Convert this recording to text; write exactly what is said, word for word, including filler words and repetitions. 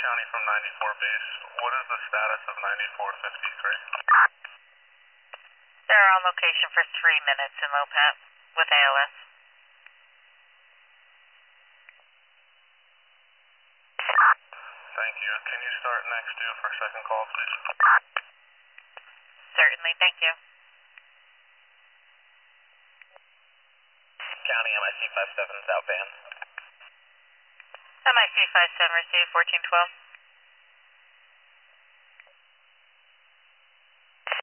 County from ninety-four base. What is the status of ninety-four fifty-three? They're on location for three minutes in Lopat with A L S. Thank you. Can you start next due for second call, please? Certainly, thank you. County M I C five seven is outbound. M I C five seven received fourteen twelve.